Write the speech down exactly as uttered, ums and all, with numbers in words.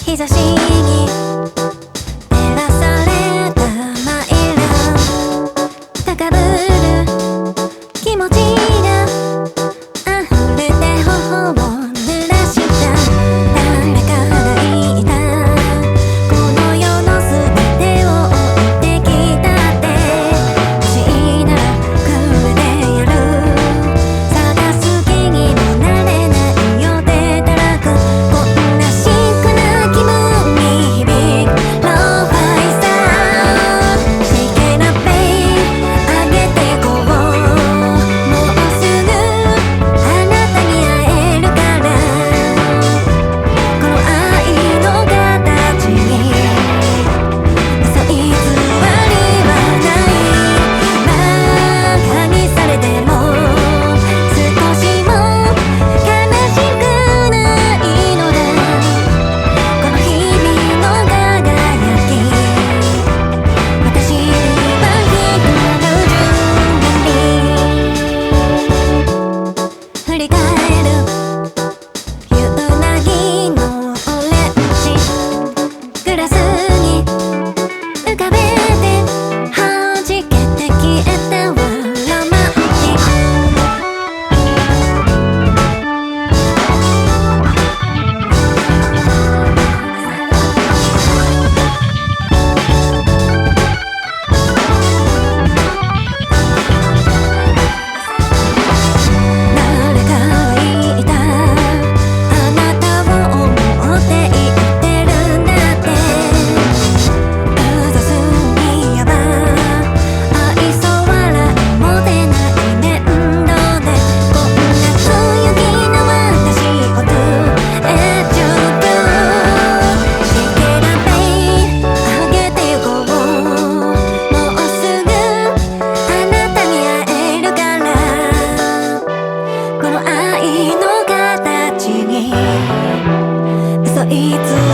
日差しに照らされたマイラン高ぶる気持ちが溢れて頬を濡らした誰かが言ったこの世の全てを追ってきたって欲しいならくれてやる探す気にもなれないよでたらくこんなシックな気分に響くローファイさシケラペイ上げてこうもうすぐあなたに会えるからこの愛の形に嘘偽りはない馬鹿にされても少しも悲しくないのだこの日々の輝き私には光る順に振り返る夕凪のオレンジグラスに浮かべて弾けて消えたわロマンチック誰かが言ったあなたを思って言ってるんだってうざすぎやば愛想笑いも出ない面倒でこんな強気な私を連れちゃうシケラペイ上げてゆこうもうすぐあなたに会えるからこの愛の形に嘘偽